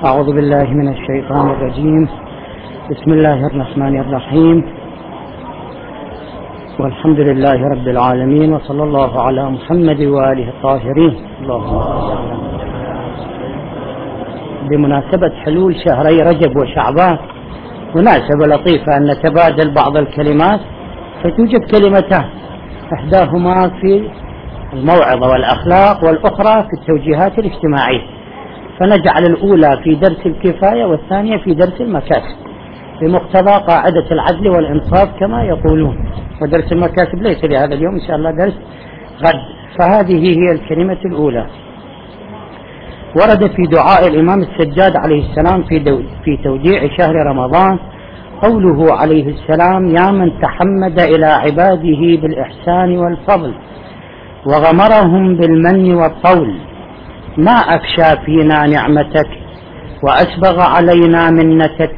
أعوذ بالله من الشيطان الرجيم. بسم الله الرحمن الرحيم، والحمد لله رب العالمين، وصلى الله على محمد وآله الطاهرين. اللهم بمناسبة حلول شهري رجب وشعبان مناسبة لطيفة أن نتبادل بعض الكلمات، فتوجد كلمتان إحداهما في الموعظة والأخلاق والأخرى في التوجيهات الاجتماعية، فنجعل الأولى في درس الكفاية والثانية في درس المكاسب بمقتضى قاعدة العدل والإنصاف كما يقولون، ودرس المكاسب ليس لهذا اليوم إن شاء الله، درس غد. فهذه هي الكلمة الأولى. ورد في دعاء الإمام السجاد عليه السلام في توديع شهر رمضان قوله عليه السلام: يا من تحمد إلى عباده بالإحسان والفضل وغمرهم بالمن والطول، ما أفشى فينا نعمتك وأسبغ علينا منتك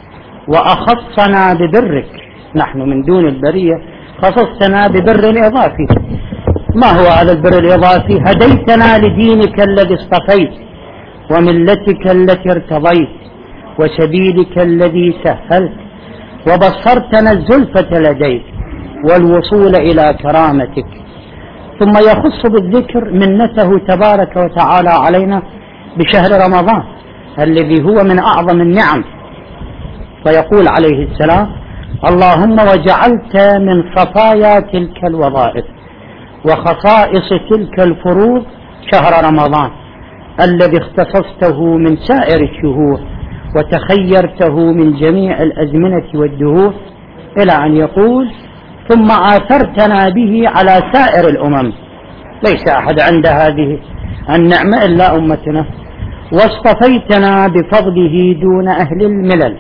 وأخصنا ببرك، نحن من دون البرية خصصتنا ببر إضافي. ما هو هذا البر الإضافي؟ هديتنا لدينك الذي اصطفيت وملتك التي ارتضيت وسبيلك الذي سهلت، وبصرتنا الزلفة لديك والوصول إلى كرامتك. ثم يخص بالذكر منته تبارك وتعالى علينا بشهر رمضان الذي هو من أعظم النعم، فيقول عليه السلام: اللهم وجعلت من خفايا تلك الوظائف وخصائص تلك الفروض شهر رمضان الذي اختصصته من سائر الشهور وتخيرته من جميع الأزمنة والدهور، إلى أن يقول: ثم آثرتنا به على سائر الأمم، ليس أحد عند هذه النعمة إلا أمتنا، واصطفيتنا بفضله دون أهل الملل.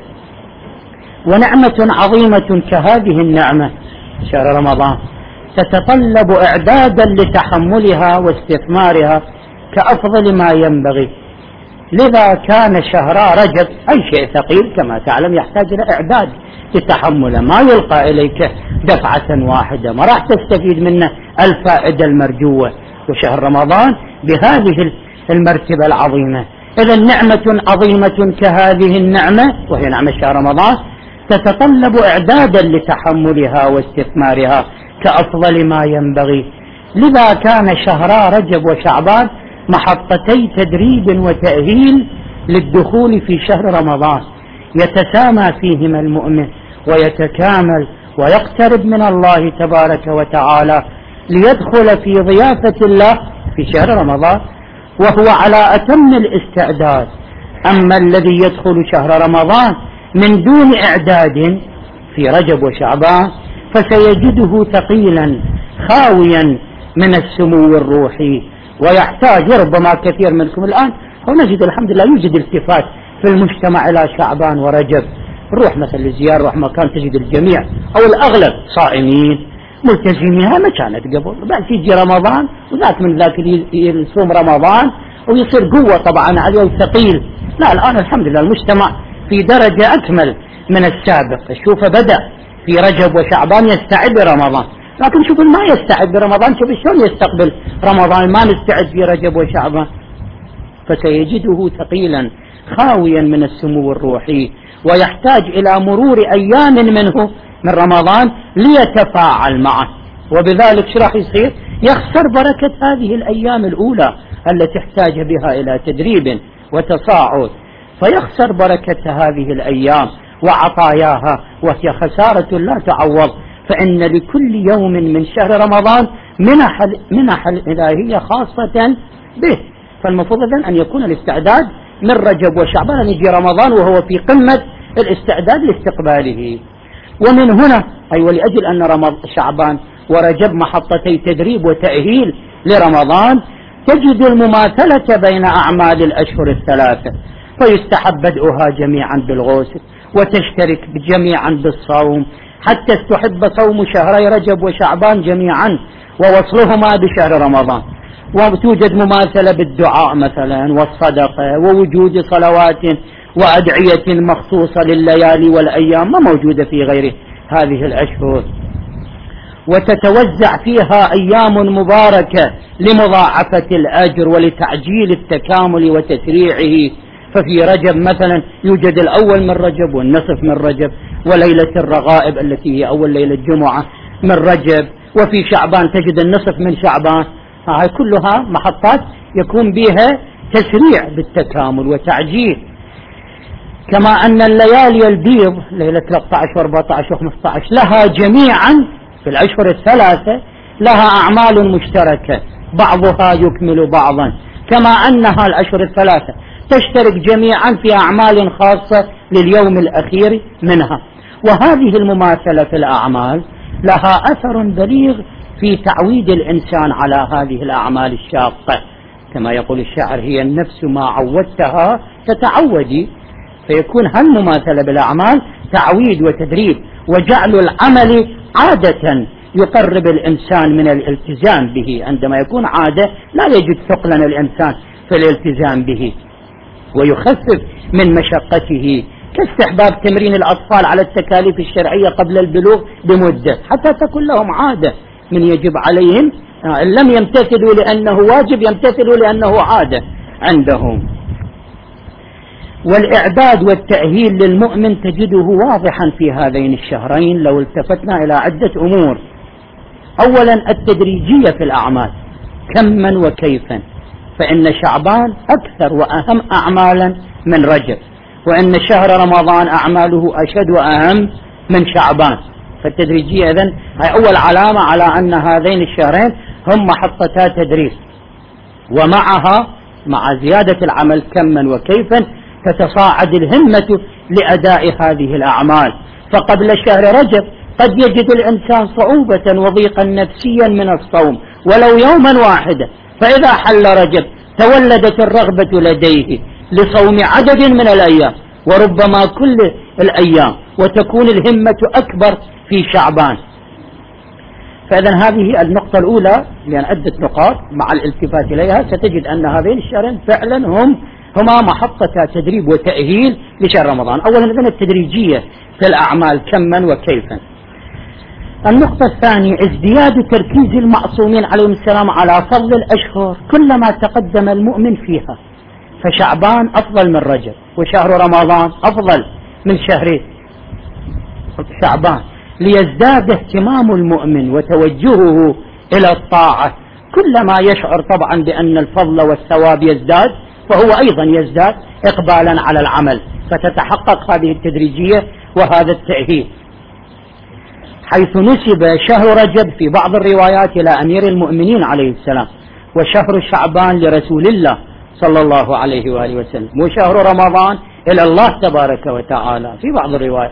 ونعمة عظيمة كهذه النعمة شهر رمضان تتطلب إعدادا لتحملها واستثمارها كأفضل ما ينبغي، لذا كان شهر رجب أي شيء ثقيل كما تعلم يحتاج إلى إعداد لتحمله، ما يلقى إليك دفعة واحدة، ما راح تستفيد منه الفائدة المرجوة. وشهر رمضان بهذه المرتبة العظيمة. إذا نعمة عظيمة كهذه النعمة وهي نعمة شهر رمضان تتطلب إعدادا لتحملها واستثمارها كأفضل ما ينبغي، لذا كان شهر رجب وشعبان محطتي تدريب وتأهيل للدخول في شهر رمضان، يتسامى فيهما المؤمن ويتكامل ويقترب من الله تبارك وتعالى ليدخل في ضيافة الله في شهر رمضان وهو على أتم الاستعداد. أما الذي يدخل شهر رمضان من دون إعداد في رجب وشعبان فسيجده ثقيلا خاويا من السمو الروحي، ويحتاج ربما كثير منكم الآن ونجد الحمد لله يوجد التفات في المجتمع إلى شعبان ورجب، نروح مثلا لزيارة نروح مكان تجد الجميع أو الأغلب صائمين ملتزمين، ما كانت قبل. بعد يجي رمضان وذاك من ذاك يصوم رمضان ويصير قوة طبعا عليه ثقيل. لا، الآن الحمد لله المجتمع في درجة أكمل من السابق. شوف بدأ في رجب وشعبان يستعد لرمضان، لكن شوف ما يستعد لرمضان شوف شلون يستقبل رمضان، ما نستعد في رجب وشعبان، فسيجده ثقيلا خاويا من السمو الروحي، ويحتاج إلى مرور أيام منه من رمضان ليتفاعل معه، وبذلك شو راح يصير؟ يخسر بركة هذه الأيام الأولى التي احتاج بها إلى تدريب وتصاعد، فيخسر بركة هذه الأيام وعطاياها، وهي خسارة لا تعوض. فإن لكل يوم من شهر رمضان منح الإلهية خاصة به، فالمفروض أن يكون الاستعداد من رجب وشعبان، أن يجي رمضان وهو في قمة الاستعداد لاستقباله. ومن هنا أي ولأجل أن شعبان ورجب محطتي تدريب وتأهيل لرمضان تجد المماثلة بين أعمال الأشهر الثلاثة، فيستحب بدءها جميعا بالغسل وتشترك جميعا بالصوم، حتى استحب صوم شهري رجب وشعبان جميعا ووصلهما بشهر رمضان. وتوجد مماثلة بالدعاء مثلا والصدقة ووجود صلوات وأدعية مخصوصة لليالي والأيام ما موجودة في غير هذه الأشهر، وتتوزع فيها أيام مباركة لمضاعفة الأجر ولتعجيل التكامل وتسريعه ففي رجب مثلا يوجد الأول من رجب والنصف من رجب، وليلة الرغائب التي هي أول ليلة جمعة من رجب، وفي شعبان تجد النصف من شعبان. هاي كلها محطات يكون بها تسريع بالتكامل وتعجيل. كما أن الليالي البيض ليلة 13 و14 و15 لها جميعا في الأشهر الثلاثة لها أعمال مشتركة بعضها يكمل بعضا، كما أنها الأشهر الثلاثة تشترك جميعا في أعمال خاصة لليوم الأخير منها. وهذه المماثلة في الأعمال لها أثر بليغ في تعويد الإنسان على هذه الأعمال الشاقة، كما يقول الشاعر: هي النفس ما عودتها تتعودي. فيكون هالمماثلة بالأعمال تعويد وتدريب وجعل العمل عادة يقرب الإنسان من الالتزام به. عندما يكون عادة لا يجد ثقلا الإنسان في الالتزام به ويخفف من مشقته، كاستحباب تمرين الأطفال على التكاليف الشرعية قبل البلوغ بمدة حتى تكون لهم عادة من يجب عليهم، إن لم يمتثلوا لأنه واجب يمتثلوا لأنه عادة عندهم. والإعداد والتأهيل للمؤمن تجده واضحا في هذين الشهرين لو التفتنا إلى عدة أمور. أولا التدريجية في الأعمال كما وكيفا، فإن شعبان أكثر وأهم أعمالا من رجب، وإن شهر رمضان أعماله أشد وأهم من شعبان. فالتدريجية إذن هي أول علامة على أن هذين الشهرين هم محطتا تدريج. ومعها مع زيادة العمل كما وكيفا تتصاعد الهمة لأداء هذه الأعمال. فقبل شهر رجب قد يجد الإنسان صعوبة وضيقا نفسيا من الصوم ولو يوما واحدا، فإذا حل رجب تولدت الرغبة لديه لصوم عدد من الأيام وربما كل الأيام، وتكون الهمة أكبر في شعبان. فإذا هذه النقطة الأولى، لأن عدة نقاط مع الالتفات إليها ستجد أن هذين الشهرين فعلا هما محطة تدريب وتأهيل لشهر رمضان. أولا إذن التدريجية في الأعمال كما وكيفا. النقطة الثانية ازدياد تركيز المعصومين عليهم السلام على فضل الأشهر كلما تقدم المؤمن فيها، فشعبان أفضل من رجب وشهر رمضان أفضل من شهر شعبان، ليزداد اهتمام المؤمن وتوجهه إلى الطاعة. كلما يشعر طبعا بأن الفضل والثواب يزداد فهو أيضا يزداد إقبالا على العمل، فتتحقق هذه التدريجية وهذا التأهيل. حيث نسب شهر رجب في بعض الروايات إلى أمير المؤمنين عليه السلام، وشهر شعبان لرسول الله صلى الله عليه وآله وسلم، وشهر رمضان إلى الله تبارك وتعالى في بعض الروايات.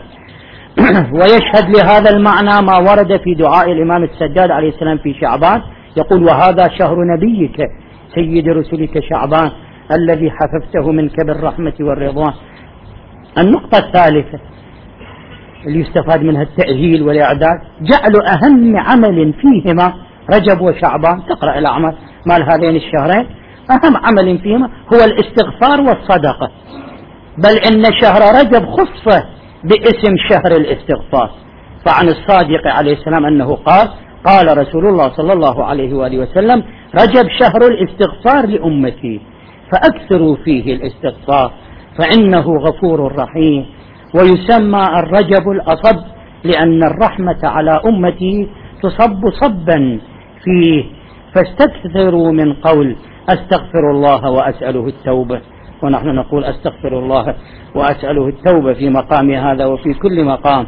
ويشهد لهذا المعنى ما ورد في دعاء الإمام السداد عليه السلام في شعبان، يقول: وهذا شهر نبيك سيد رسلك شعبان الذي حففته منك بالرحمة والرضوان. النقطة الثالثة اللي يستفاد منها التأهيل والإعداد، جعل أهم عمل فيهما رجب وشعبان. تقرأ الأعمال مال هذين الشهرين أهم عمل فيهما هو الاستغفار والصدقة، بل إن شهر رجب خص باسم شهر الاستغفار. فعن الصادق عليه السلام أنه قال رسول الله صلى الله عليه وآله وسلم: رجب شهر الاستغفار لأمتي فأكثروا فيه الاستغفار فإنه غفور رحيم. ويسمى الرجب الأصب لأن الرحمة على أمتي تصب صبا فيه، فاستكثروا من قول أستغفر الله وأسأله التوبة. ونحن نقول أستغفر الله وأسأله التوبة في مقام هذا وفي كل مقام.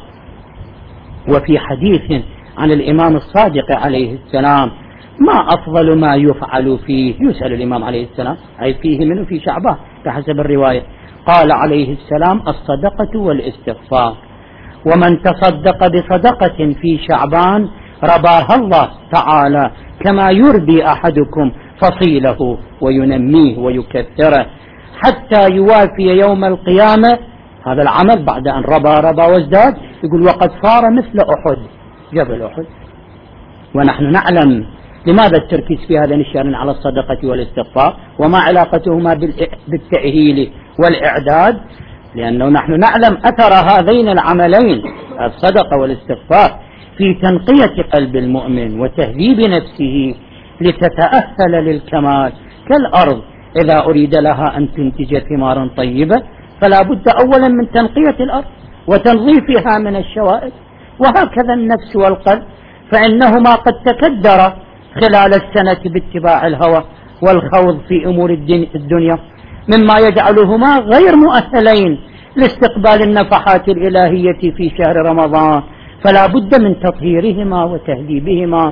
وفي حديث عن الإمام الصادق عليه السلام: ما أفضل ما يفعل فيه، يسأل الإمام عليه السلام أي فيه منه في شعبان بحسب الرواية، قال عليه السلام: الصدقة والاستغفار. ومن تصدق بصدقة في شعبان رباها الله تعالى كما يربي أحدكم فصيله وينميه ويكثره حتى يوافي يوم القيامة. هذا العمل بعد أن ربى وازداد، يقول: وقد صار مثل أحد، جبل أحد. ونحن نعلم لماذا التركيز في هذين الشهرين على الصدقة والاستغفار وما علاقتهما بالتأهيل والإعداد، لأنه نحن نعلم أثر هذين العملين الصدقة والاستغفار في تنقية قلب المؤمن وتهذيب نفسه لتتأهل للكمال، كالأرض إذا أريد لها أن تنتج ثمارا طيبة فلا بد أولا من تنقية الأرض وتنظيفها من الشوائب. وهكذا النفس والقلب، فإنهما قد تكدر خلال السنة باتباع الهوى والخوض في أمور الدنيا، مما يجعلهما غير مؤهلين لاستقبال النفحات الإلهية في شهر رمضان. فلا بد من تطهيرهما وتهذيبهما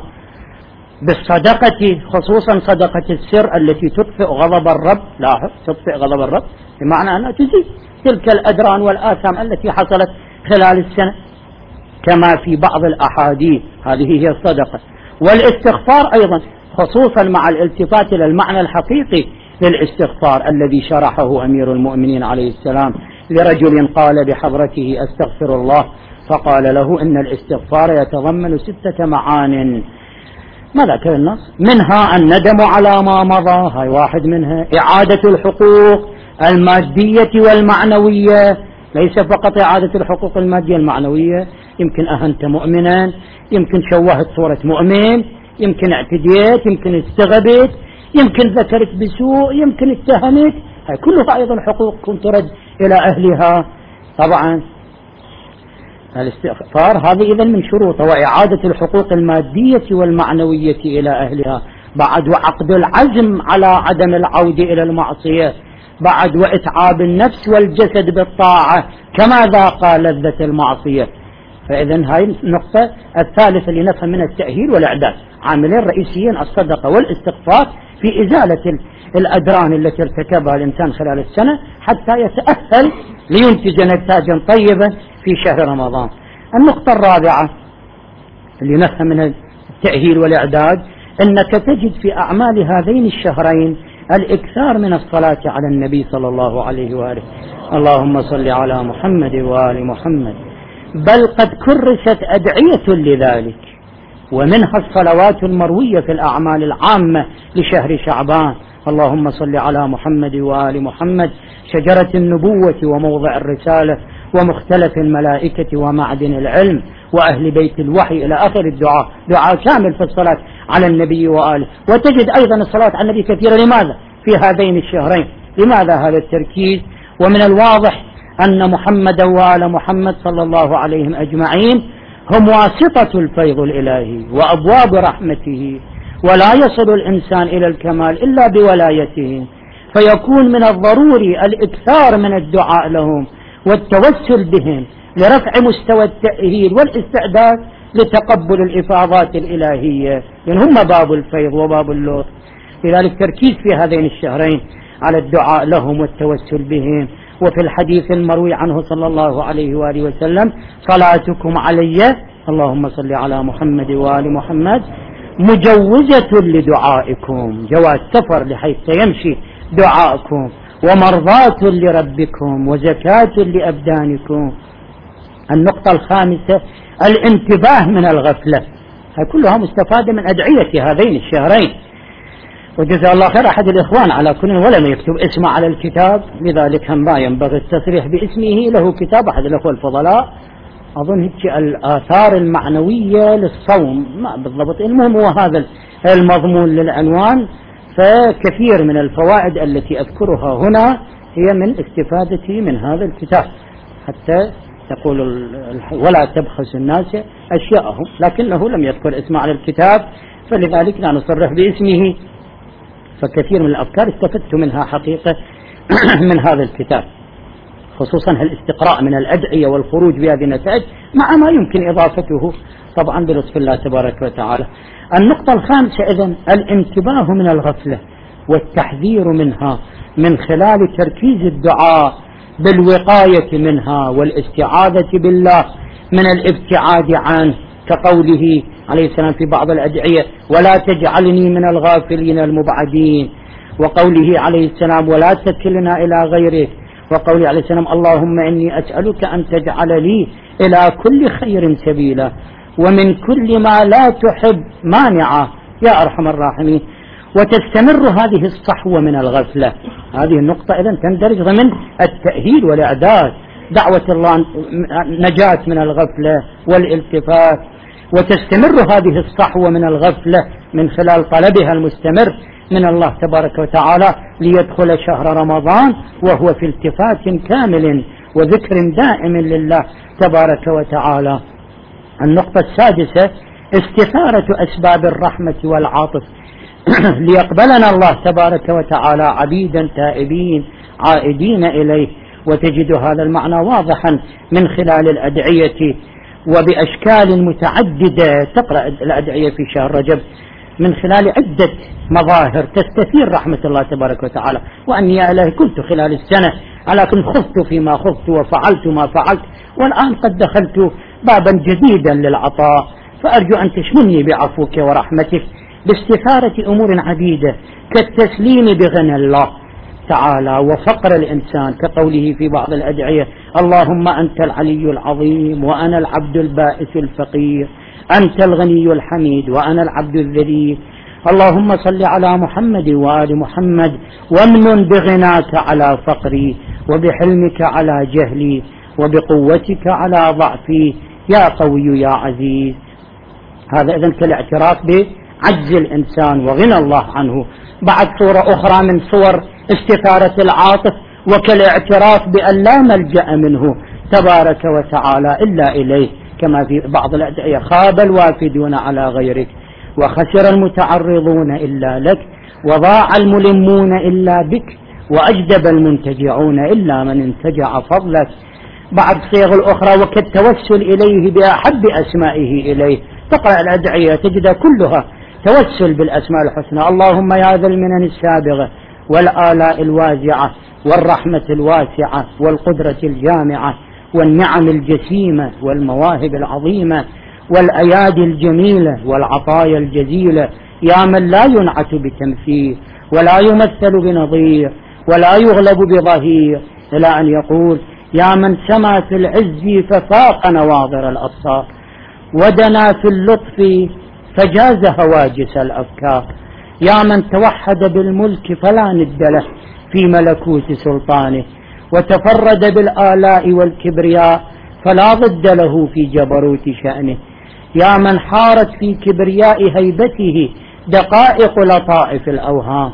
بالصدقة، خصوصا صدقة السر التي تطفئ غضب الرب. لاحظ، تطفئ غضب الرب بمعنى أنها تزيل تلك الأدران والآثام التي حصلت خلال السنة، كما في بعض الأحاديث. هذه هي الصدقة. والاستغفار أيضا، خصوصا مع الالتفات إلى المعنى الحقيقي للاستغفار الذي شرحه أمير المؤمنين عليه السلام لرجل قال بحضرته أستغفر الله، فقال له إن الاستغفار يتضمن 6 معان. ماذا كان النص؟ منها الندم على ما مضى، هاي واحد منها. إعادة الحقوق المادية والمعنوية، ليس فقط إعادة الحقوق المادية المعنوية، يمكن أهنت مؤمنا، يمكن شوهت صورة مؤمن، يمكن اعتديت، يمكن استغبت، يمكن ذكرت بسوء، يمكن اتهمت، هاي كلها أيضا حقوق كنت ترد إلى أهلها. طبعا الاستغفار هذه إذن من شروطه، وإعادة الحقوق المادية والمعنوية إلى أهلها، بعد وعقد العزم على عدم العودة إلى المعصية، بعد وإتعاب النفس والجسد بالطاعة كما ذاق لذة المعصية. فإذن هاي النقطة الثالثة اللي نفهم من التأهيل والإعداد، عاملين رئيسيين الصدقة والاستغفار في إزالة الأدران التي ارتكبها الإنسان خلال السنة حتى يتأهل لينتج نتاجا طيبا في شهر رمضان. النقطة الرابعة اللي نفهم من التأهيل والإعداد، أنك تجد في أعمال هذين الشهرين الإكثار من الصلاة على النبي صلى الله عليه وآله. اللهم صل على محمد وآل محمد. بل قد كرست أدعية لذلك، ومنها الصلوات المروية في الأعمال العامة لشهر شعبان. اللهم صل على محمد وآل محمد، شجرة النبوة وموضع الرسالة ومختلف الملائكة ومعدن العلم وأهل بيت الوحي إلى آخر الدعاء، دعاء كامل في الصلاة على النبي وآله. وتجد أيضا الصلاة على النبي كثيرة. لماذا في هذين الشهرين؟ لماذا هذا التركيز؟ ومن الواضح أن محمد وآل محمد صلى الله عليهم أجمعين هم واسطة الفيض الإلهي وأبواب رحمته، ولا يصل الإنسان إلى الكمال إلا بولايتهم، فيكون من الضروري الإكثار من الدعاء لهم والتوسل بهم لرفع مستوى التأهيل والاستعداد لتقبل الإفاضات الإلهية، لأن هم باب الفيض وباب اللطف. لذلك تركيز في هذين الشهرين على الدعاء لهم والتوسل بهم. وفي الحديث المروي عنه صلى الله عليه وآله وسلم: صلاتكم علي، اللهم صل على محمد وآل محمد، مجوزة لدعائكم، جواز سفر لحيث يمشي دعائكم، ومرضاة لربكم، وزكاة لأبدانكم. النقطة الخامسة الانتباه من الغفلة، هذه كلها مستفادة من أدعية هذين الشهرين. وجزا الله خير أحد الإخوان على كل ولم يكتب اسمه على الكتاب، لذلك هم ما ينبغي التصريح باسمه. له كتاب أحد الأخوة الفضلاء أظن هيك الآثار المعنوية للصوم، ما بالضبط، المهم هو هذا المضمون للعنوان. فكثير من الفوائد التي أذكرها هنا هي من استفادتي من هذا الكتاب، حتى يقول ولا تبخس الناس أشياءهم، لكنه لم يذكر اسمه على الكتاب، فلذلك لا نصرح باسمه. فكثير من الأفكار استفدت منها حقيقة من هذا الكتاب، خصوصا الاستقراء من الأدعية والخروج بهذه النتائج مع ما يمكن إضافته طبعا بلطف الله تبارك وتعالى. النقطة الخامسة إذن الانتباه من الغفلة والتحذير منها من خلال تركيز الدعاء بالوقاية منها والاستعاذة بالله من الابتعاد عنه، كقوله عليه السلام في بعض الأدعية: ولا تجعلني من الغافلين المبعدين، وقوله عليه السلام: ولا تكلنا إلى غيرك، وقوله عليه السلام: اللهم إني أسألك أن تجعل لي إلى كل خير سبيلا ومن كل ما لا تحب مانعا يا أرحم الراحمين. وتستمر هذه الصحوة من الغفلة. هذه النقطة إذن تندرج ضمن التأهيل والإعداد، دعوة الله نجاة من الغفلة والالتفات. وتستمر هذه الصحوة من الغفلة من خلال طلبها المستمر من الله تبارك وتعالى ليدخل شهر رمضان وهو في التفات كامل وذكر دائم لله تبارك وتعالى. النقطة السادسة استثارة أسباب الرحمة والعاطف ليقبلنا الله تبارك وتعالى عبيدا تائبين عائدين إليه. وتجد هذا المعنى واضحا من خلال الأدعية وبأشكال متعددة. تقرأ الأدعية في شهر رجب من خلال عدة مظاهر تستثير رحمة الله تبارك وتعالى. وأني يا إلهي كنت خلال السنة ولكن خفت فيما خفت وفعلت ما فعلت، والآن قد دخلت بابا جديدا للعطاء، فأرجو أن تشملني بعفوك ورحمتك باستثارة أمور عديدة كالتسليم بغنى الله تعالى وفقر الإنسان، كقوله في بعض الأدعية: اللهم أنت العلي العظيم وأنا العبد البائس الفقير، أنت الغني الحميد وأنا العبد الذليل، اللهم صل على محمد وآل محمد وامنن بغناك على فقري وبحلمك على جهلي وبقوتك على ضعفي يا قوي يا عزيز. هذا إذن كالاعتراف بعجز الإنسان وغنى الله عنه. بعد صورة أخرى من صور استثارة العاطف وكالاعتراف بأن لا ملجأ منه تبارك وتعالى إلا إليه، كما في بعض الأدعية: خاب الوافدون على غيرك وخسر المتعرضون إلا لك وضاع الملمون إلا بك وأجدب المنتجعون إلا من انتجع فضلك. بعد صيغ الأخرى وكالتوسل إليه بأحب أسمائه إليه. تقرأ الأدعية تجد كلها توسل بالأسماء الحسنى: اللهم يا ذا المنن السابغة والآلاء الواسعة والرحمة الواسعة والقدرة الجامعة والنعم الجسيمة والمواهب العظيمة والأيادي الجميلة والعطايا الجزيلة، يا من لا ينعت بتمثيل ولا يمثل بنظير ولا يغلب بظهير، إلى أن يقول: يا من سما في العز ففاق نواظر الأبصار ودنا في اللطف فجاز هواجس الأفكار، يا من توحد بالملك فلا ند له في ملكوت سلطانه وتفرد بالآلاء والكبرياء فلا ضد له في جبروت شأنه، يا من حارت في كبرياء هيبته دقائق لطائف الأوهام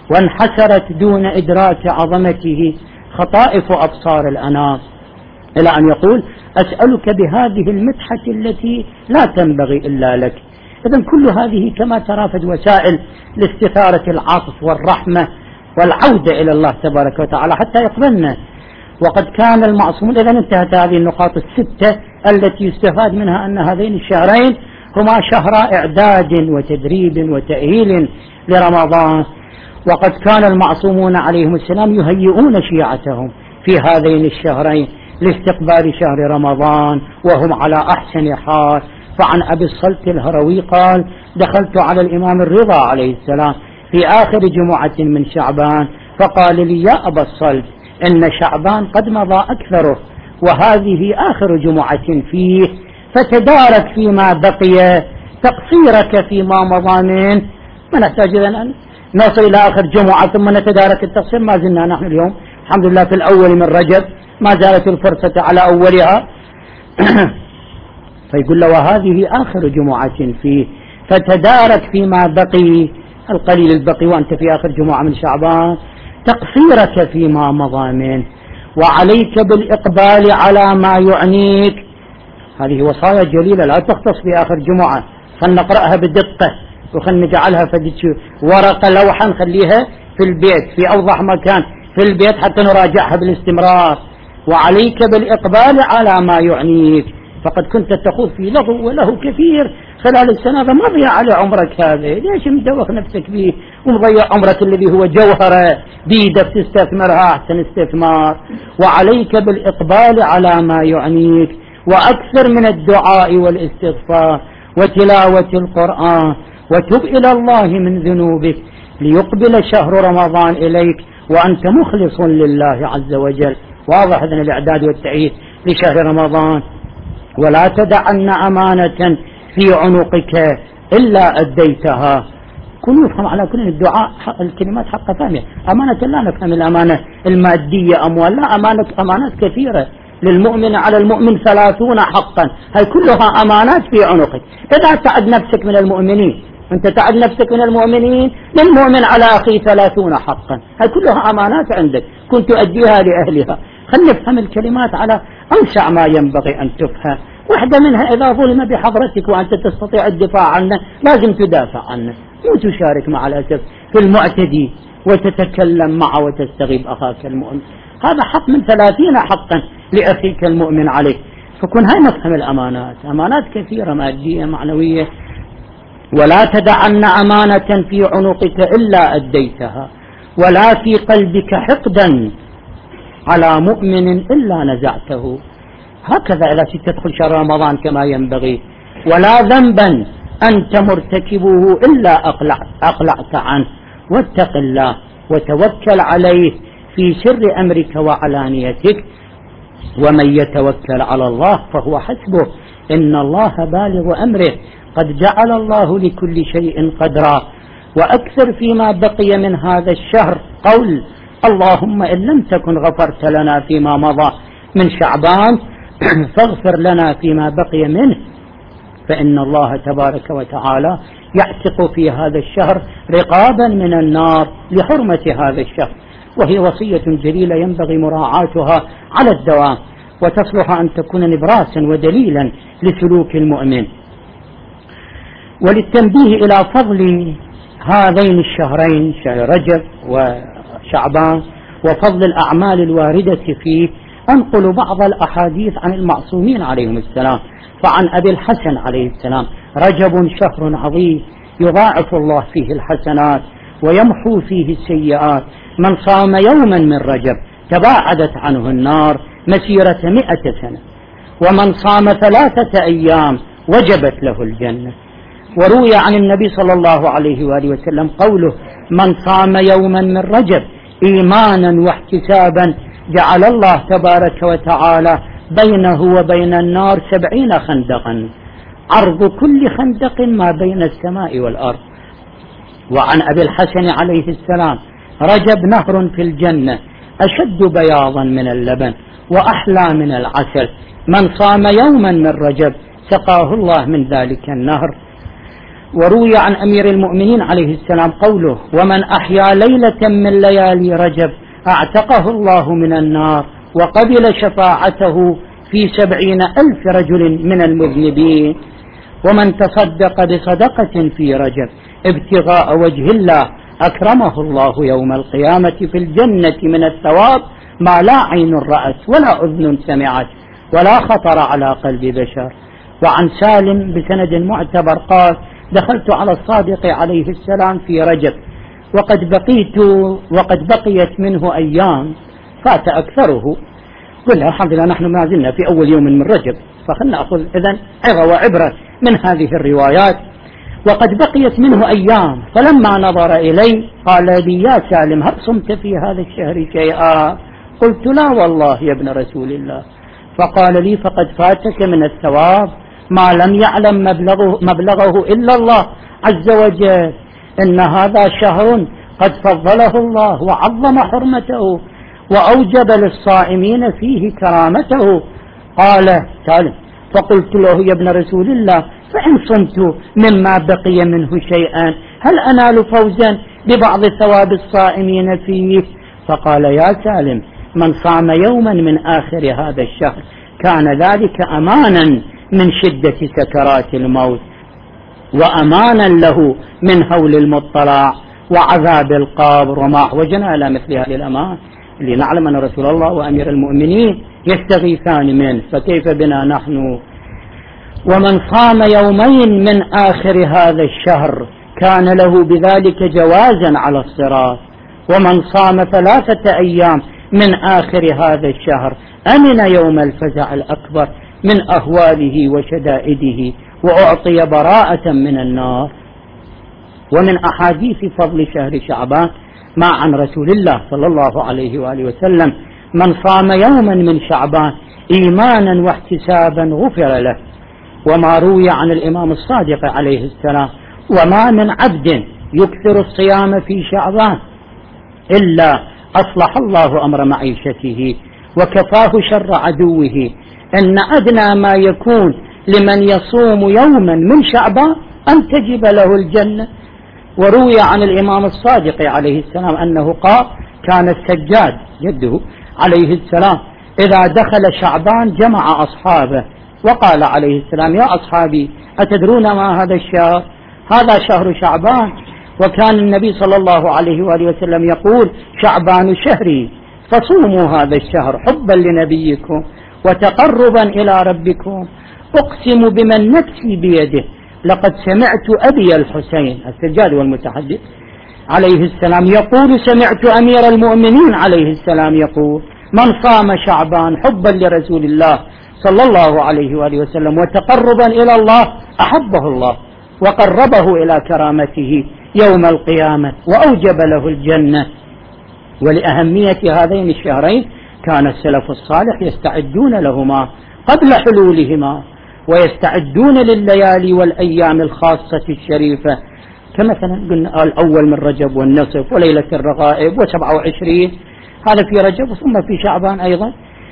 وانحسرت دون إدراك عظمته خطائف أبصار الأنام، إلى أن يقول: أسألك بهذه المدحة التي لا تنبغي إلا لك. إذن كل هذه كما ترافد وسائل لاستثارة العطف والرحمة والعودة إلى الله تبارك وتعالى حتى يقبلنا. وقد كان المعصومون، إذن انتهت هذه النقاط الستة التي يستفاد منها أن هذين الشهرين هما شهر إعداد وتدريب وتأهيل لرمضان. وقد كان المعصومون عليهم السلام يهيئون شيعتهم في هذين الشهرين لاستقبال شهر رمضان وهم على أحسن حال. فعن أبي الصلت الهروي قال: دخلت على الإمام الرضا عليه السلام في آخر جمعة من شعبان فقال لي: يا أبا الصلت، إن شعبان قد مضى أكثره وهذه آخر جمعة فيه، فتدارك فيما بقي تقصيرك فيما مضى منه. ما نحتاج أن نصل إلى آخر جمعة ثم نتدارك التقصير، ما زلنا نحن اليوم الحمد لله في الأول من رجب، ما زالت الفرصة على أولها. فيقول له: وهذه آخر جمعة فيه، فتدارك فيما بقي، القليل البقي وأنت في آخر جمعة من شعبان، تقصيرك فيما مضى منه، وعليك بالإقبال على ما يعنيك. هذه وصايا جليلة لا تختص بآخر جمعة، فلنقرأها بدقة وخلنا فدتش ورقة لوحة نخليها في البيت في أوضح مكان في البيت حتى نراجعها بالاستمرار. وعليك بالإقبال على ما يعنيك، فقد كنت تخوض في لغو وله كثير خلال السنة، ما ضيع على عمرك هذا، ليش مدوخ نفسك به ومضيع عمرك الذي هو جوهرة بيدك تستثمرها أحسن استثمار. وعليك بالإقبال على ما يعنيك، وأكثر من الدعاء والاستغفار وتلاوة القرآن، وتب إلى الله من ذنوبك ليقبل شهر رمضان إليك وأنت مخلص لله عز وجل. واضح إذن الإعداد والتأييد لشهر رمضان. ولا تدعن أمانة في عنقك إلا أديتها. كن يفهم على كل الدعاء الكلمات حق فهمها. أمانة لا نفهم الأمانة المادية أموال، لا، أمانات كثيرة للمؤمن على المؤمن 30 حقا، هاي كلها أمانات في عنقك. إذا تعد نفسك من المؤمنين أنت تعد نفسك من المؤمنين، للمؤمن على أخي 30 حقا، هاي كلها أمانات عندك كنت تؤديها لأهلها. خلينا نفهم الكلمات على أوسع ما ينبغي أن تفهم. واحدة منها إذا ظلم بحضرتك وأنت تستطيع الدفاع عنه لازم تدافع عنه، مو تشارك مع الأسف في المعتدي وتتكلم معه وتستغيب أخاك المؤمن. هذا حق من 30 حقا لأخيك المؤمن عليك. فكن هاي نفهم الأمانات، أمانات كثيرة مادية معنوية. ولا تدعن أمانة في عنقك إلا أديتها، ولا في قلبك حقدا على مؤمن إلا نزعته. هكذا إذا تدخل شهر رمضان كما ينبغي. ولا ذنبا أنت مرتكبه إلا أقلعت عنه، واتق الله وتوكل عليه في سر أمرك وعلانيتك، ومن يتوكل على الله فهو حسبه، إن الله بالغ أمره، قد جعل الله لكل شيء قدرا. وأكثر فيما بقي من هذا الشهر قول اللهم إن لم تكن غفرت لنا فيما مضى من شعبان فاغفر لنا فيما بقي منه، فإن الله تبارك وتعالى يعتق في هذا الشهر رقابا من النار لحرمة هذا الشهر. وهي وصية جليلة ينبغي مراعاتها على الدوام، وتصلح أن تكون نبراسا ودليلا لسلوك المؤمن. وللتنبيه إلى فضل هذين الشهرين، شهر رجب وشعبان، وفضل الأعمال الواردة فيه، أنقل بعض الأحاديث عن المعصومين عليهم السلام. فعن أبي الحسن عليه السلام: رجب شهر عظيم يضاعف الله فيه الحسنات ويمحو فيه السيئات، من صام يوما من رجب تباعدت عنه النار مسيرة 100 سنة، ومن صام 3 أيام وجبت له الجنة. وروي عن النبي صلى الله عليه وآله وسلم قوله: من صام يوما من رجب إيمانا واحتسابا جعل الله تبارك وتعالى بينه وبين النار 70 خندقا، عرض كل خندق ما بين السماء والأرض. وعن أبي الحسن عليه السلام: رجب نهر في الجنة أشد بياضا من اللبن وأحلى من العسل، من صام يوما من رجب سقاه الله من ذلك النهر. وروي عن أمير المؤمنين عليه السلام قوله: ومن أحيا ليلة من ليالي رجب أعتقه الله من النار وقبل شفاعته في 70,000 رجل من المذنبين. ومن تصدق بصدقة في رجب ابتغاء وجه الله أكرمه الله يوم القيامة في الجنة من الثواب ما لا عين رأت ولا أذن سمعت ولا خطر على قلب بشر. وعن سالم بسند معتبر قال: دخلت على الصادق عليه السلام في رجب وقد بقيت منه أيام فات أكثره. قلنا الحمد لله نحن ما زلنا في أول يوم من رجب، فخلنا نأخذ إذن عظة وعبرة من هذه الروايات. وقد بقيت منه أيام، فلما نظر إلي قال لي: يا سالم هل صمت في هذا الشهر شيئا؟ قلت: لا والله يا ابن رسول الله. فقال لي: فقد فاتك من الثواب ما لم يعلم مبلغه إلا الله عز وجل، إن هذا شهر قد فضله الله وعظم حرمته وأوجب للصائمين فيه كرامته. قال سالم: فقلت له: يا ابن رسول الله فإن صمت مما بقي منه شيئا هل أنال فوزا ببعض ثواب الصائمين فيه؟ فقال: يا سالم من صام يوما من آخر هذا الشهر كان ذلك أمانا من شدة سكرات الموت، وأمانا له من هول المطلع وعذاب القبر وما أحوجنا إلى مثل هذه الأمان اللي نعلم أن رسول الله وأمير المؤمنين يستغيثان منه، فكيف بنا نحن؟ ومن صام يومين من آخر هذا الشهر كان له بذلك جوازا على الصراط، ومن صام 3 أيام من آخر هذا الشهر أمن يوم الفزع الأكبر من أهواله وشدائده وأعطي براءة من النار. ومن أحاديث فضل شهر شعبان ما عن رسول الله صلى الله عليه وآله وسلم: من صام يوما من شعبان إيمانا واحتسابا غفر له. وما روي عن الإمام الصادق عليه السلام: وما من عبد يكثر الصيام في شعبان إلا أصلح الله أمر معيشته وكفاه شر عدوه، إن أدنى ما يكون لمن يصوم يوما من شعبان أن تجب له الجنة. وروي عن الإمام الصادق عليه السلام أنه قال: كان السجاد جده عليه السلام إذا دخل شعبان جمع أصحابه وقال عليه السلام: يا أصحابي، أتدرون ما هذا الشهر؟ هذا شهر شعبان. وكان النبي صلى الله عليه وآله وسلم يقول: شعبان شهري فصوموا هذا الشهر حبا لنبيكم وتقربا إلى ربكم. أقسم بمن نفسي بيده لقد سمعت أبي الحسين السجاد والمتحدث عليه السلام يقول: سمعت أمير المؤمنين عليه السلام يقول: من صام شعبان حبا لرسول الله صلى الله عليه وآله وسلم وتقربا إلى الله أحبه الله وقربه إلى كرامته يوم القيامة وأوجب له الجنة. ولأهمية هذين الشهرين كان السلف الصالح يستعدون لهما قبل حلولهما، ويستعدون لليالي والأيام الخاصة الشريفة، كمثلا قلنا الأول من رجب والنصف وليلة الرغائب و27 هذا في رجب، ثم في شعبان أيضا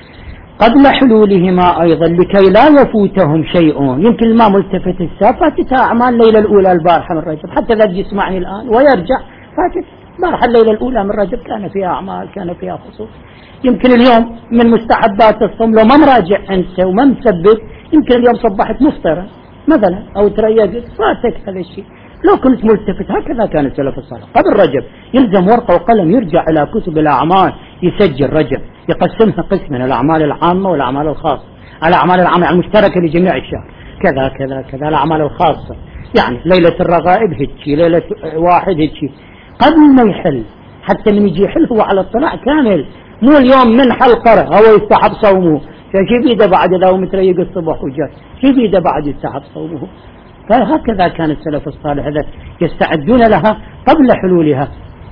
قبل حلولهما أيضا، لكي لا يفوتهم شيء. يمكن ما ملتفت فاتت أعمال الليلة الأولى البارحة من رجب، حتى ذا يسمعني الآن ويرجع فاتت بارحة الليلة الأولى من رجب كان فيها أعمال، كان فيها خصوص. يمكن اليوم من مستحبات الصوم لو ما مراجع أنت وما مثبت، يمكن اليوم صبحت مفطرة مثلا أو تريقت فاتك هذا الشيء. لو كنت ملتفت هكذا كان السلف الصالح قبل رجب يلزم ورقة وقلم، يرجع إلى كتب الأعمال يسجل رجب، يقسمها قسمين: الأعمال العامة والأعمال الخاصة. الأعمال العامة المشتركة لجميع الشهر كذا كذا كذا، الأعمال الخاصة يعني ليلة الرغائب هيك، ليلة واحد هيك، قبل ما يحل. حتى من يجي يحل هو على اطلاع كامل، مو اليوم من حلقة هو يستحب صومه، شي بيده بعد إذا هو متريق الصبح وجاء شي بيده بعد يستحب صومه. فهكذا كان السلف الصالح يستعدون لها قبل حلولها،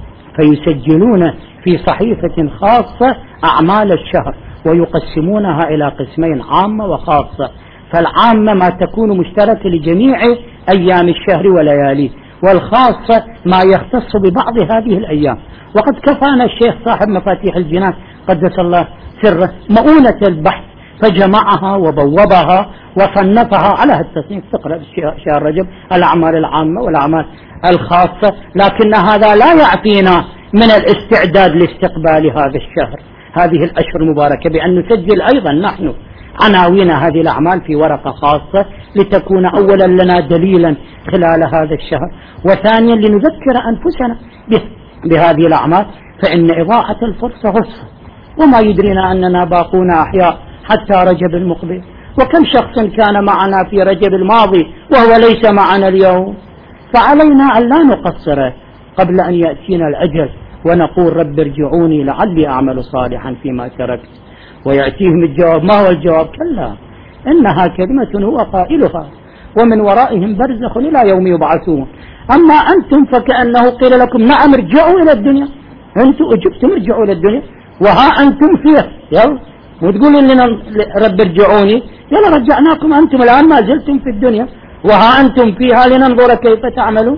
فيسجلون في صحيفة خاصة أعمال الشهر ويقسمونها إلى قسمين: عامة وخاصة. فالعامة ما تكون مشتركة لجميع أيام الشهر ولياليه، والخاصة ما يختص ببعض هذه الأيام. وقد كفانا الشيخ صاحب مفاتيح الجنان قدس الله سره مؤونة البحث، فجمعها وبوبها وصنفها على التصنيف. تقرأ شهر رجب الأعمال العامة والأعمال الخاصة، لكن هذا لا يعطينا من الاستعداد لاستقبال هذا الشهر، هذه الأشهر المباركة، بأن نسجل أيضا نحن عناوين هذه الأعمال في ورقة خاصة، لتكون أولا لنا دليلا خلال هذا الشهر، وثانيا لنذكر أنفسنا بهذه الأعمال، فإن إضاعة الفرصة غصة، وما يدرينا أننا باقون أحياء حتى رجب المقبل. وكم شخص كان معنا في رجب الماضي وهو ليس معنا اليوم. فعلينا أن لا نقصر قبل أن يأتينا الأجل ونقول: رب ارجعوني لعلي أعمل صالحا فيما تركت. ويأتيهم الجواب. ما هو الجواب؟ كلا إنها كلمة هو قائلها ومن ورائهم برزخ إلى يوم يبعثون. أما أنتم فكأنه قيل لكم: نعم ارجعوا إلى الدنيا. أنتم أجبتم ارجعوا إلى الدنيا وها أنتم فيها، يلا وتقولوا لنا رب ارجعوني، يلا رجعناكم، أنتم الآن ما زلتم في الدنيا وها أنتم فيها لننظر كيف تعملون.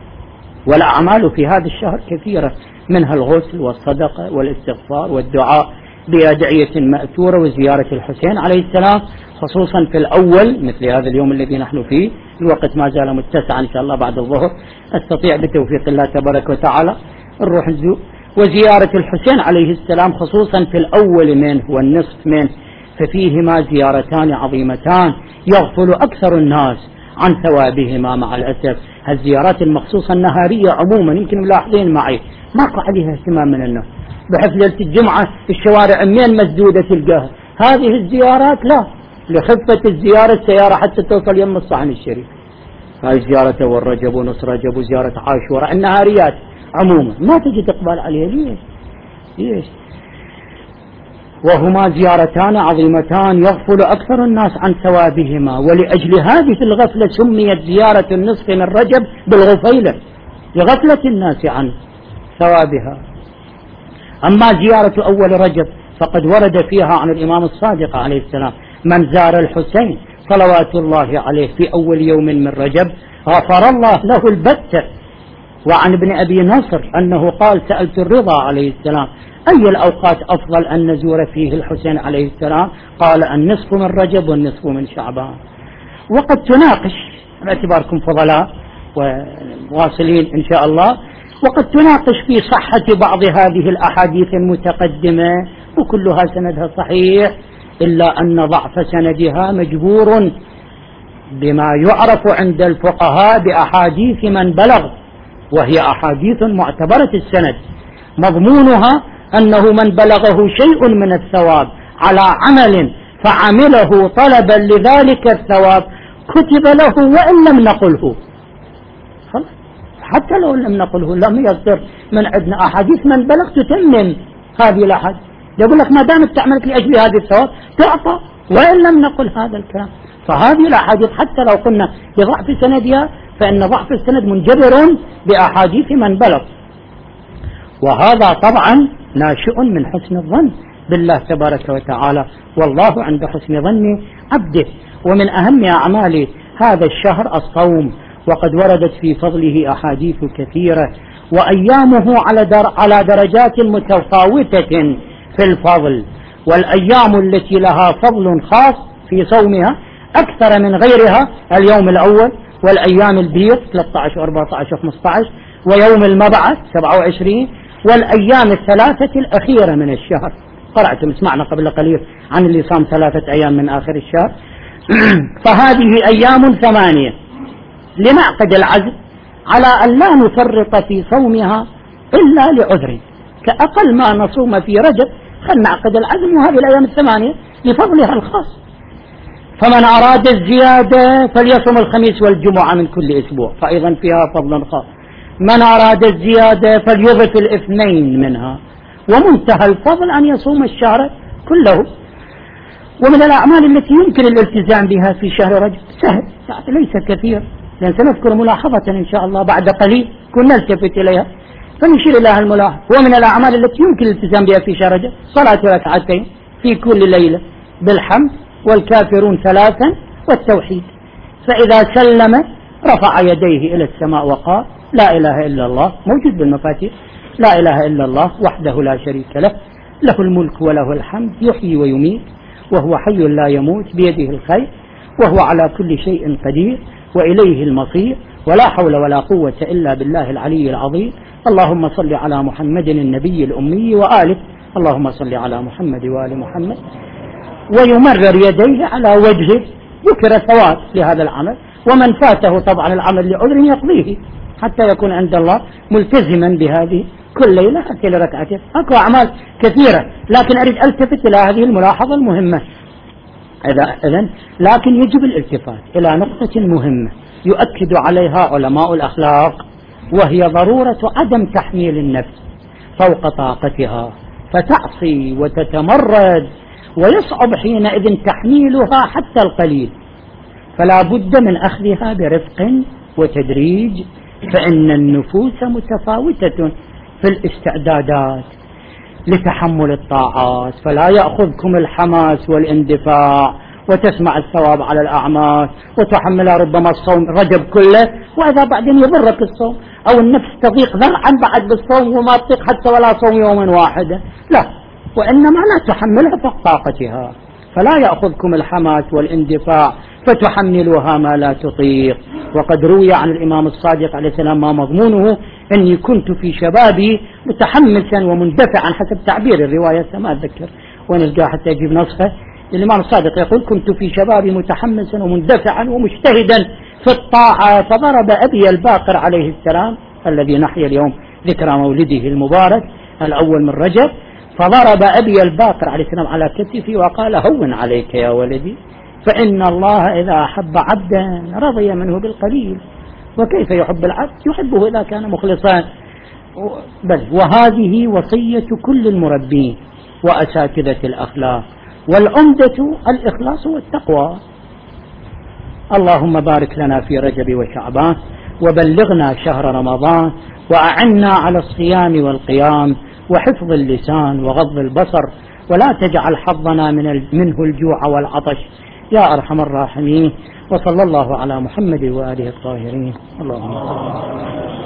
والأعمال في هذا الشهر كثيرة، منها الغسل والصدقة والاستغفار والدعاء بأدعية مأثورة وزيارة الحسين عليه السلام، خصوصا في الأول مثل هذا اليوم الذي نحن فيه، الوقت ما زال متسعا إن شاء الله بعد الظهر، أستطيع بتوفيق الله تبارك وتعالى نروح نزور وزيارة الحسين عليه السلام خصوصا في الأول منه والنصف منه، ففيهما زيارتان عظيمتان يغفل أكثر الناس عن ثوابهما. مع الأسف الزيارات المخصوصة النهارية عموما يمكن ملاحظين معي ماكو عليها اهتمام من الناس، بحيث ليلة الجمعة الشوارع من مسدودة تلقاها. هذه الزيارات لا، لخفة الزيارة السيارة حتى توصل يم الصحن الشريف. هاي زيارة أول رجب ونص رجب وزيارة عاشوراء النهاريات عموما ما تجي تقبل عليها. ليش؟ وهما زيارتان عظيمتان يغفل أكثر الناس عن ثوابهما، ولأجل هذه الغفلة سميت زيارة النصف من رجب بالغفيلة لغفلة الناس عن ثوابها. أما زيارة أول رجب فقد ورد فيها عن الإمام الصادق عليه السلام: من زار الحسين صلوات الله عليه في أول يوم من رجب غفر الله له البتة. وعن ابن أبي نصر أنه قال: سألت الرضا عليه السلام: أي الأوقات أفضل أن نزور فيه الحسين عليه السلام؟ قال: النصف من رجب والنصف من شعبان. وقد تناقش باعتباركم فضلاء وواصلين إن شاء الله. وقد تناقش في صحة بعض هذه الأحاديث المتقدمة وكلها سندها صحيح، إلا أن ضعف سندها مجبور بما يعرف عند الفقهاء بأحاديث من بلغ، وهي أحاديث معتبرة السند، مضمونها أنه من بلغه شيء من الثواب على عمل فعمله طلبا لذلك الثواب كتب له وإن لم نقله. حتى لو لم نقله لم يصدر من عندنا أحاديث من بلغ تتمم هذه الأحاديث، يقول لك ما دامت تعملك لأجل هذه الثواب تعطى وإن لم نقل هذا الكلام. فهذه الأحاديث حتى لو قلنا بضعف سندها فإن ضعف السند منجبر بأحاديث من بلغ، وهذا طبعا ناشئ من حسن الظن بالله تبارك وتعالى، والله عند حسن ظن عبده. ومن أهم أعمال هذا الشهر الصوم، وقد وردت في فضله أحاديث كثيرة، وأيامه على درجات متفاوتة في الفضل، والأيام التي لها فضل خاص في صومها أكثر من غيرها اليوم الأول والأيام البيض 13 و14 و15 ويوم المبعث 27 والأيام الثلاثة الأخيرة من الشهر. قرأتم سمعنا قبل قليل عن اللي صام 3 أيام من آخر الشهر. فهذه أيام 8 لنعقد العزم على أن لا نفرط في صومها إلا لعذر، كأقل ما نصوم في رجب خل نعقد العزم، وهذه الأيام 8 لفضلها الخاص. فمن أراد الزيادة فليصوم الخميس والجمعة من كل أسبوع، فأيضا فيها فضل خاص. من أراد الزيادة فليضف الاثنين منها، ومنتهى الفضل أن يصوم الشهر كله. ومن الأعمال التي يمكن الالتزام بها في شهر رجب سهل، يعني ليس كثير، لأن سنذكر ملاحظة إن شاء الله بعد قليل كنا نلتفت إليها فنشير إليها الملاحظة. ومن الأعمال التي يمكن الالتزام بها في شهر رجب صلاة ركعتين في كل ليلة بالحمد والكافرون 3 والتوحيد. فإذا سلم رفع يديه إلى السماء وقال لا إله إلا الله، موجود بالمفاتيح، لا إله إلا الله وحده لا شريك له، له الملك وله الحمد يحيي ويميت وهو حي لا يموت بيده الخير وهو على كل شيء قدير وإليه المصير ولا حول ولا قوة إلا بالله العلي العظيم. اللهم صل على محمد النبي الأمي وآله، اللهم صل على محمد وآل محمد. ويمرر يديه على وجهه، ذكر ثواب لهذا العمل، ومن فاته طبعا العمل لعذر يقضيه حتى يكون عند الله ملتزما بهذه كل ليلة حتى لركعتين. أكو أعمال كثيرة، لكن أريد ألتفت إلى هذه الملاحظة المهمة. إذن لكن يجب الالتفات إلى نقطة مهمة يؤكد عليها علماء الأخلاق، وهي ضرورة عدم تحميل النفس فوق طاقتها فتعصي وتتمرد، ويصعب حينئذ تحميلها حتى القليل، فلا بد من أخذها برفق وتدريج، فإن النفوس متفاوتة في الاستعدادات لتحمل الطاعات، فلا يأخذكم الحماس والاندفاع وتسمع الثواب على الأعمال وتحملها ربما الصوم رجب كله، وإذا بعدين يضرك الصوم أو النفس تضيق ذرعا بعد بالصوم وما تطيق حتى ولا صوم يوم واحد، لا، وإنما لا تحملها فوق طاقتها، فلا يأخذكم الحماس والاندفاع فتحملوها ما لا تطيق. وقد روي عن الإمام الصادق عليه السلام ما مضمونه: إني كنت في شبابي متحمسا ومندفعا، حسب تعبير الرواية ما أتذكر وين القاه حتى يجيب نسخة. الإمام الصادق يقول: كنت في شبابي متحمسا ومندفعا ومجتهدا في الطاعة، فضرب أبي الباقر عليه السلام الذي نحيا اليوم ذكرى مولده المبارك الأول من رجب، فضرب أبي الباقر عليه السلام على كتفي وقال: هون عليك يا ولدي، فإن الله إذا أحب عبدا رضي منه بالقليل، وكيف يحب العبد؟ يحبه إذا كان مخلصا. بل وهذه وصية كل المربين وأساتذة الأخلاق، والعمدة الإخلاص والتقوى. اللهم بارك لنا في رجب وشعبان، وبلغنا شهر رمضان، وأعنا على الصيام والقيام وحفظ اللسان وغض البصر، ولا تجعل حظنا منه الجوع والعطش يا أرحم الراحمين. وصلى الله على محمد وآله الطاهرين. اللهم